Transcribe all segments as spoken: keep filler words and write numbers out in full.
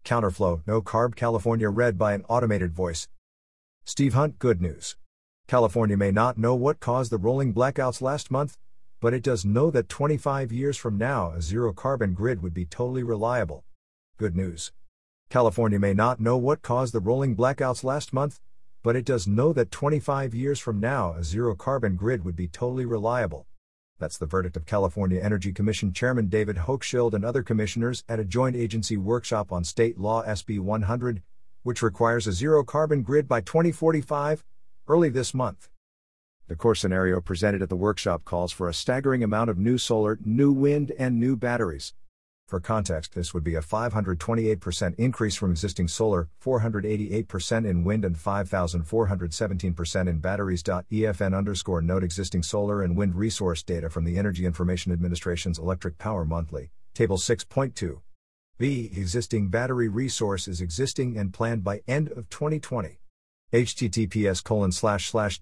Counterflow, no carb California read by an automated voice. Steve Hunt, good news. California may not know what caused the rolling blackouts last month, but it does know that twenty-five years from now a zero-carbon grid would be totally reliable. Good news. California may not know what caused the rolling blackouts last month, but it does know that twenty-five years from now a zero-carbon grid would be totally reliable. That's the verdict of California Energy Commission Chairman David Hochschild and other commissioners at a joint agency workshop on state law S B one hundred, which requires a zero-carbon grid by twenty forty-five, early this month. The core scenario presented at the workshop calls for a staggering amount of new solar, new wind, and new batteries. For context, this would be a five hundred twenty-eight percent increase from existing solar, four hundred eighty-eight percent in wind, and five thousand four hundred seventeen percent in batteries. E F N underscore note existing solar and wind resource data from the Energy Information Administration's Electric Power Monthly, Table six point two. B. Existing battery resource is existing and planned by end of twenty twenty. https colon slash slash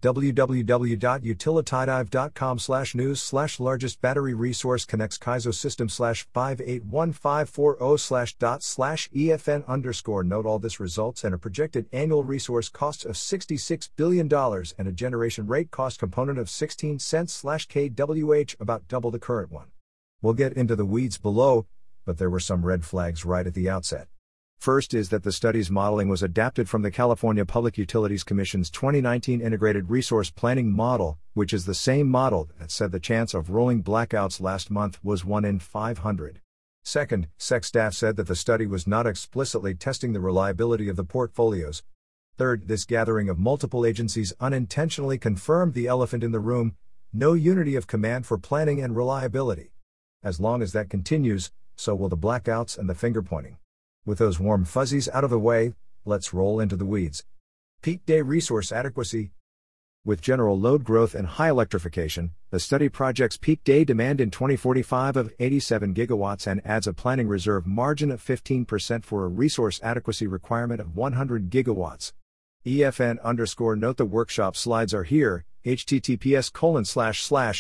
www.utilitidive.com slash news slash largest battery resource connects Kaizo system slash five eight one five four zero slash dot slash EFN underscore note. All this results in a projected annual resource cost of sixty-six billion dollars and a generation rate cost component of sixteen cents slash kWh, about double the current one. We'll get into the weeds below, but there were some red flags right at the outset. First is that the study's modeling was adapted from the California Public Utilities Commission's twenty nineteen Integrated Resource Planning Model, which is the same model that said the chance of rolling blackouts last month was one in five hundred. Second, S E C staff said that the study was not explicitly testing the reliability of the portfolios. Third, this gathering of multiple agencies unintentionally confirmed the elephant in the room: no unity of command for planning and reliability. As long as that continues, so will the blackouts and the finger-pointing. With those warm fuzzies out of the way, let's roll into the weeds. Peak day resource adequacy. With general load growth and high electrification, the study projects peak day demand in twenty forty-five of eighty-seven gigawatts and adds a planning reserve margin of fifteen percent for a resource adequacy requirement of one hundred gigawatts. E F N underscore note the workshop slides are here. https colon slash slash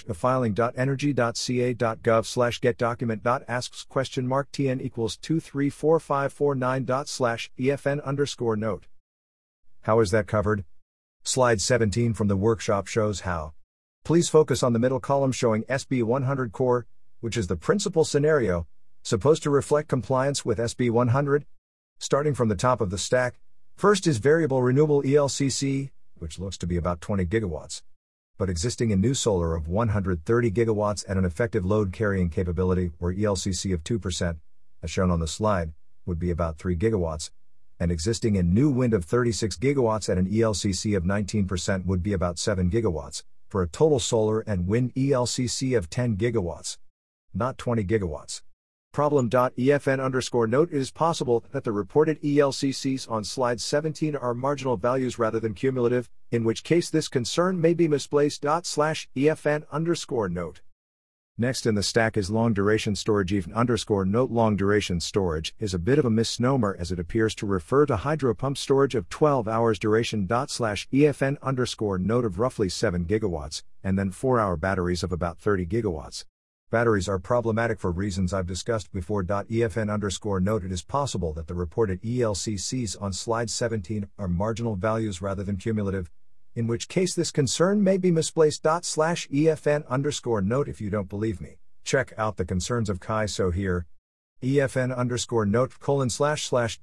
filing.energy.ca.gov slash get document.asks question mark tn equals two three four five four nine dot slash efn underscore note. How is that covered? Slide seventeen from the workshop shows how. Please focus on the middle column showing S B one hundred core, which is the principal scenario, supposed to reflect compliance with S B one hundred. Starting from the top of the stack, first is variable renewable E L C C, which looks to be about twenty gigawatts. But existing and new solar of one hundred thirty gigawatts at an effective load carrying capability, or E L C C of two percent, as shown on the slide, would be about three gigawatts, and existing and new wind of thirty-six gigawatts at an E L C C of nineteen percent would be about seven gigawatts, for a total solar and wind E L C C of ten gigawatts. Not twenty gigawatts. Problem.efn underscore note it is possible that the reported E L C Cs on slide seventeen are marginal values rather than cumulative, in which case this concern may be misplaced. Slash efn underscore note. Next in the stack is long duration storage. Even underscore note long duration storage is a bit of a misnomer as it appears to refer to hydro pump storage of twelve hours duration. Slash efn underscore note of roughly seven gigawatts, and then four hour batteries of about thirty gigawatts. Batteries are problematic for reasons I've discussed before. Efn underscore note it is possible that the reported E L C Cs on slide seventeen are marginal values rather than cumulative, in which case this concern may be misplaced. Slash efn underscore note if you don't believe me, check out the concerns of Kaizo here. efn underscore note colon slash slash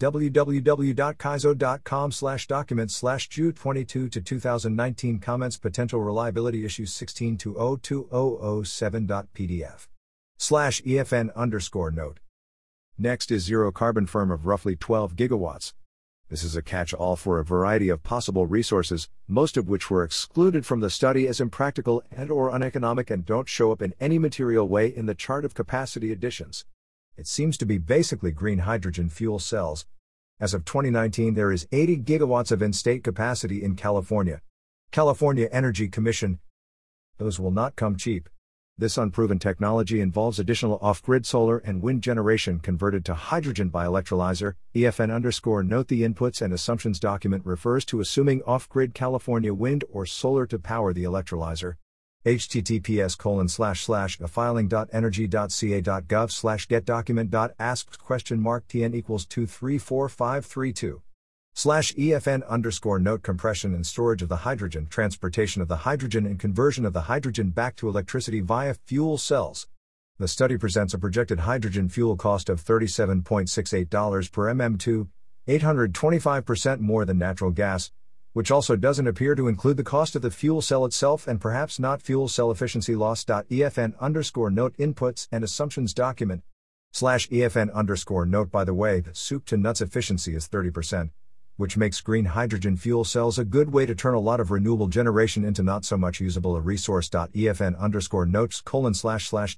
www.kaizo.com slash document slash June twenty-two to two thousand nineteen comments potential reliability issues sixteen to oh two thousand seven pdf slash efn underscore note. Next is zero carbon firm of roughly twelve gigawatts. This is a catch-all for a variety of possible resources, most of which were excluded from the study as impractical and or uneconomic and don't show up in any material way in the chart of capacity additions. It seems to be basically green hydrogen fuel cells. As of twenty nineteen, there is eighty gigawatts of in-state capacity in California. California Energy Commission. Those will not come cheap. This unproven technology involves additional off-grid solar and wind generation converted to hydrogen by electrolyzer. efn underscore note the inputs and assumptions document refers to assuming off-grid California wind or solar to power the electrolyzer. https colon slash slash afiling.energy.ca.gov slash getdocument.asks question mark tn equals two three four five three two slash efn underscore note compression and storage of the hydrogen, transportation of the hydrogen and conversion of the hydrogen back to electricity via fuel cells. The study presents a projected hydrogen fuel cost of thirty-seven dollars and sixty-eight cents per M M two, eight hundred twenty-five percent more than natural gas, which also doesn't appear to include the cost of the fuel cell itself and perhaps not fuel cell efficiency loss. efn underscore note inputs and assumptions document slash efn underscore note. By the way, the soup to nuts efficiency is thirty percent, which makes green hydrogen fuel cells a good way to turn a lot of renewable generation into not so much usable a resource. efn underscore notes colon slash slash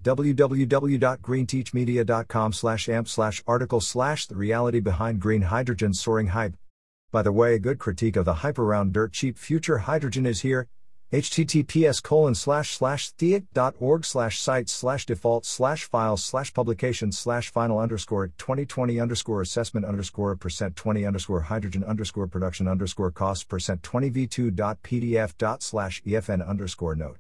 www.greenteachmedia.com slash amp slash article slash the reality behind green hydrogen's soaring hype. By the way, a good critique of the hype around dirt cheap future hydrogen is here. https colon slash slash theac.org slash sites slash default slash files slash publications slash final underscore twenty twenty underscore assessment underscore percent twenty underscore hydrogen underscore production underscore cost percent twenty v2.pdf dot slash efn underscore note.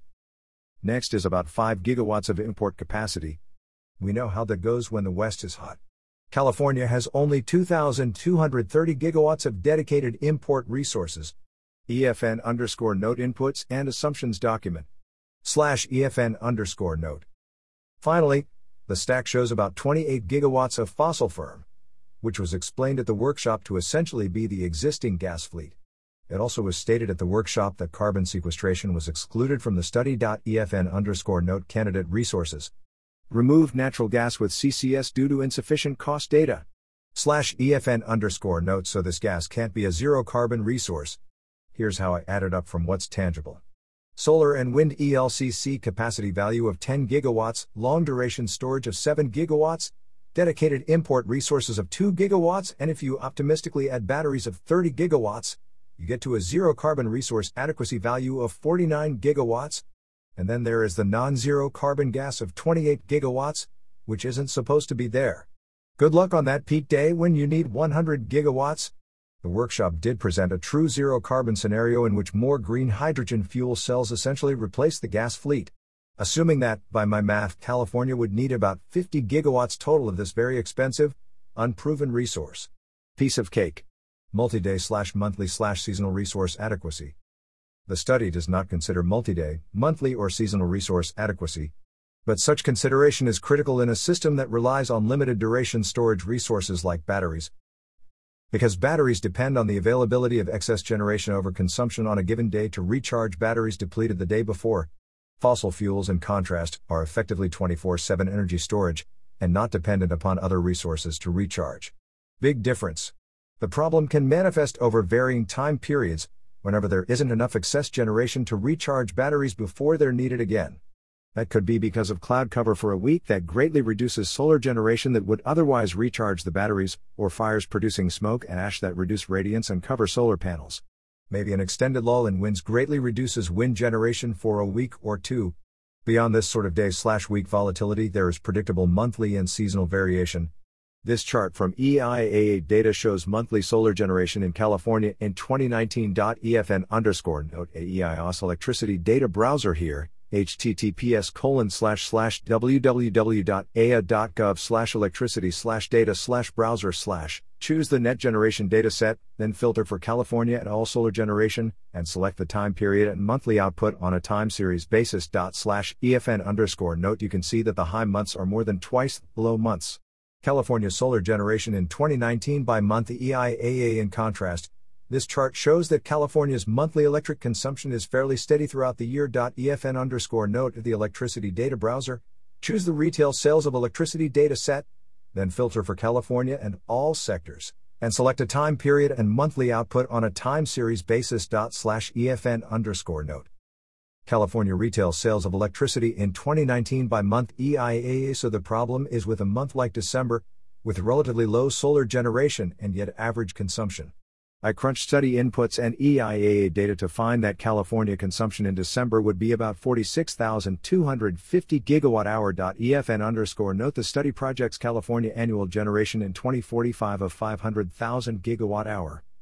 Next is about five gigawatts of import capacity. We know how that goes when the West is hot. California has only two thousand two hundred thirty gigawatts of dedicated import resources. efn underscore note inputs and assumptions document slash efn underscore note. Finally, the stack shows about twenty-eight gigawatts of fossil firm, which was explained at the workshop to essentially be the existing gas fleet. It also was stated at the workshop that carbon sequestration was excluded from the study. efn underscore note candidate resources. Removed natural gas with C C S due to insufficient cost data. Slash efn underscore note. So this gas can't be a zero carbon resource. Here's how I added up from what's tangible. Solar and wind E L C C capacity value of ten gigawatts, long duration storage of seven gigawatts, dedicated import resources of two gigawatts, and if you optimistically add batteries of thirty gigawatts, you get to a zero carbon resource adequacy value of forty-nine gigawatts. And then there is the non-zero carbon gas of twenty-eight gigawatts, which isn't supposed to be there. Good luck on that peak day when you need one hundred gigawatts. The workshop did present a true zero carbon scenario in which more green hydrogen fuel cells essentially replace the gas fleet. Assuming that, by my math, California would need about fifty gigawatts total of this very expensive, unproven resource. Piece of cake. Multi-day slash monthly slash seasonal resource adequacy. The study does not consider multi-day, monthly or seasonal resource adequacy. But such consideration is critical in a system that relies on limited duration storage resources like batteries. Because batteries depend on the availability of excess generation over consumption on a given day to recharge batteries depleted the day before. Fossil fuels, in contrast, are effectively twenty-four seven energy storage, and not dependent upon other resources to recharge. Big difference. The problem can manifest over varying time periods, whenever there isn't enough excess generation to recharge batteries before they're needed again. That could be because of cloud cover for a week that greatly reduces solar generation that would otherwise recharge the batteries, or fires producing smoke and ash that reduce radiance and cover solar panels. Maybe an extended lull in winds greatly reduces wind generation for a week or two. Beyond this sort of day-slash-week volatility, there is predictable monthly and seasonal variation. This chart from E I A data shows monthly solar generation in California in twenty nineteen. efn underscore note A E I O S electricity data browser here, https colon slash slash www.ea.gov slash electricity slash data slash browser slash, choose the net generation data set, then filter for California and all solar generation, and select the time period and monthly output on a time series basis. Slash efn underscore note. You can see that the high months are more than twice the low months. California solar generation in twenty nineteen by month. E I A A. In contrast, this chart shows that California's monthly electric consumption is fairly steady throughout the year. efn underscore note the electricity data browser, choose the retail sales of electricity data set, then filter for California and all sectors, and select a time period and monthly output on a time series basis. Slash efn underscore note. California retail sales of electricity in twenty nineteen by month. E I A A. So the problem is with a month like December, with relatively low solar generation and yet average consumption. I crunched study inputs and E I A A data to find that California consumption in December would be about forty-six thousand two hundred fifty gigawatt hour. efn underscore note the study projects California annual generation in twenty forty-five of five hundred thousand gigawatt hour,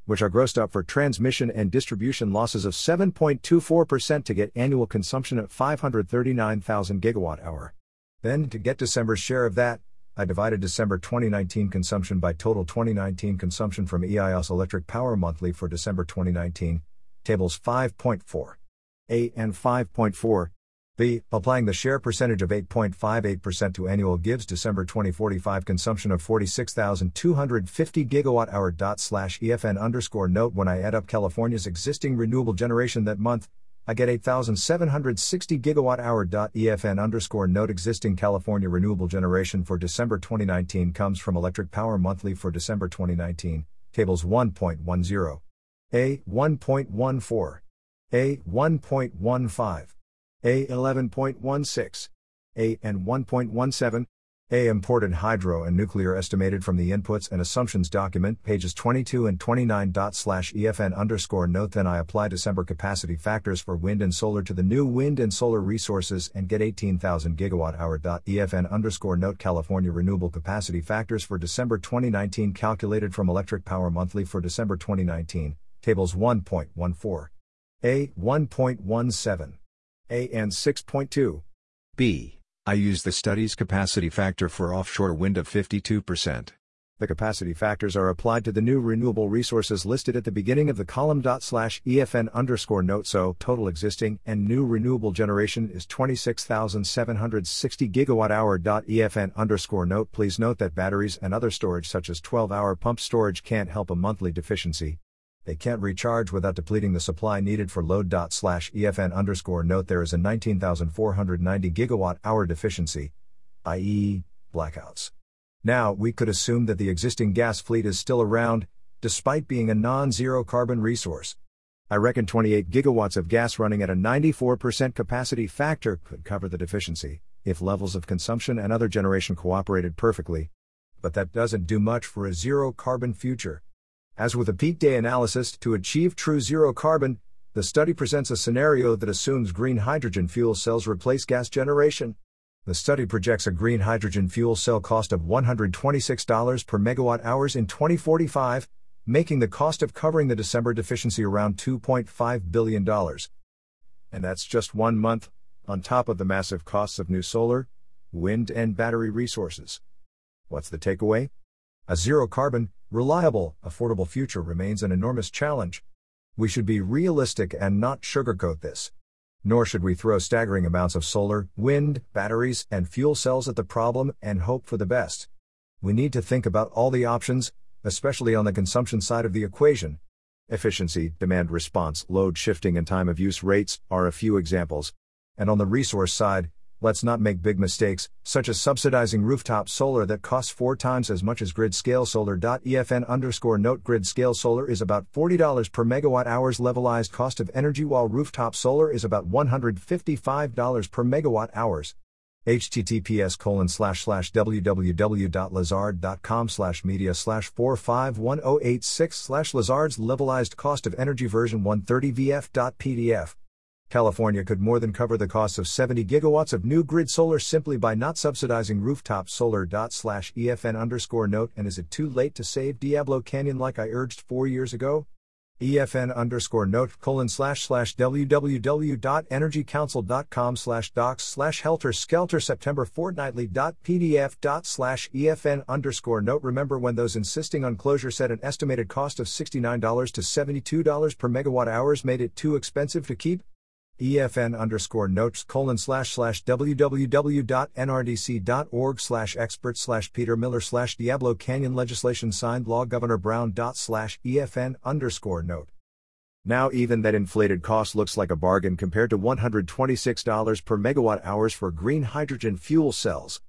which are grossed up for transmission and distribution losses of seven point two four percent to get annual consumption at five hundred thirty-nine thousand gigawatt hour. Then, to get December's share of that, I divided December twenty nineteen consumption by total twenty nineteen consumption from E I S Electric Power Monthly for December twenty nineteen, tables five point four A and five point four B, applying the share percentage of eight point five eight percent to annual gives December twenty forty-five consumption of forty-six thousand two hundred fifty gigawatt hour. Slash E F N underscore note when I add up California's existing renewable generation that month, I get eight thousand seven hundred sixty gigawatt hour. E F N underscore note existing California renewable generation for December twenty nineteen comes from Electric Power Monthly for December twenty nineteen, tables one point one zero A, one point one four A, one point one five A, eleven point one six A, and one point one seven A. Imported hydro and nuclear estimated from the inputs and assumptions document, pages twenty-two and twenty-nine. Slash E F N underscore note then I apply December capacity factors for wind and solar to the new wind and solar resources and get eighteen thousand gigawatt hour. E F N underscore note California renewable capacity factors for December twenty nineteen calculated from Electric Power Monthly for December twenty nineteen, tables one point one four A, one point one seven A, and six point two B. I use the study's capacity factor for offshore wind of fifty-two percent. The capacity factors are applied to the new renewable resources listed at the beginning of the column. Slash E F N underscore note so total existing and new renewable generation is twenty-six thousand seven hundred sixty gigawatt hour. E F N underscore note please note that batteries and other storage such as twelve hour pump storage can't help a monthly deficiency. They can't recharge without depleting the supply needed for load. Slash E F N underscore note there is a nineteen thousand four hundred ninety gigawatt hour deficiency, that is, blackouts. Now, we could assume that the existing gas fleet is still around, despite being a non-zero carbon resource. I reckon twenty-eight gigawatts of gas running at a ninety-four percent capacity factor could cover the deficiency, if levels of consumption and other generation cooperated perfectly. But that doesn't do much for a zero carbon future. As with a peak day analysis, to achieve true zero carbon, the study presents a scenario that assumes green hydrogen fuel cells replace gas generation. The study projects a green hydrogen fuel cell cost of one hundred twenty-six dollars per megawatt hours in twenty forty-five, making the cost of covering the December deficiency around two point five billion dollars. And that's just one month, on top of the massive costs of new solar, wind, and battery resources. What's the takeaway? A zero-carbon, reliable, affordable future remains an enormous challenge. We should be realistic and not sugarcoat this. Nor should we throw staggering amounts of solar, wind, batteries, and fuel cells at the problem and hope for the best. We need to think about all the options, especially on the consumption side of the equation. Efficiency, demand response, load shifting, and time of use rates are a few examples. And on the resource side, let's not make big mistakes, such as subsidizing rooftop solar that costs four times as much as grid-scale solar. E F N underscore note grid-scale solar is about forty dollars per megawatt hour's levelized cost of energy, while rooftop solar is about one hundred fifty-five dollars per megawatt hours. https colon slash slash www.lazard.com slash media slash four five one zero eight six slash Lazard's levelized cost of energy version one thirty V F.pdf. California could more than cover the costs of seventy gigawatts of new grid solar simply by not subsidizing rooftop solar. Slash E F N underscore note and is it too late to save Diablo Canyon like I urged four years ago? E F N underscore note colon slash slash www.energycouncil.com slash docs slash helter skelter September fortnightly. Pdf. Slash E F N underscore note remember when those insisting on closure said an estimated cost of sixty-nine dollars to seventy-two dollars per megawatt hours made it too expensive to keep? E F N underscore notes colon slash slash www.nrdc.org slash expert slash Peter Miller slash Diablo Canyon legislation signed law Governor Brown. Slash E F N underscore note. Now even that inflated cost looks like a bargain compared to one hundred twenty-six dollars per megawatt hours for green hydrogen fuel cells.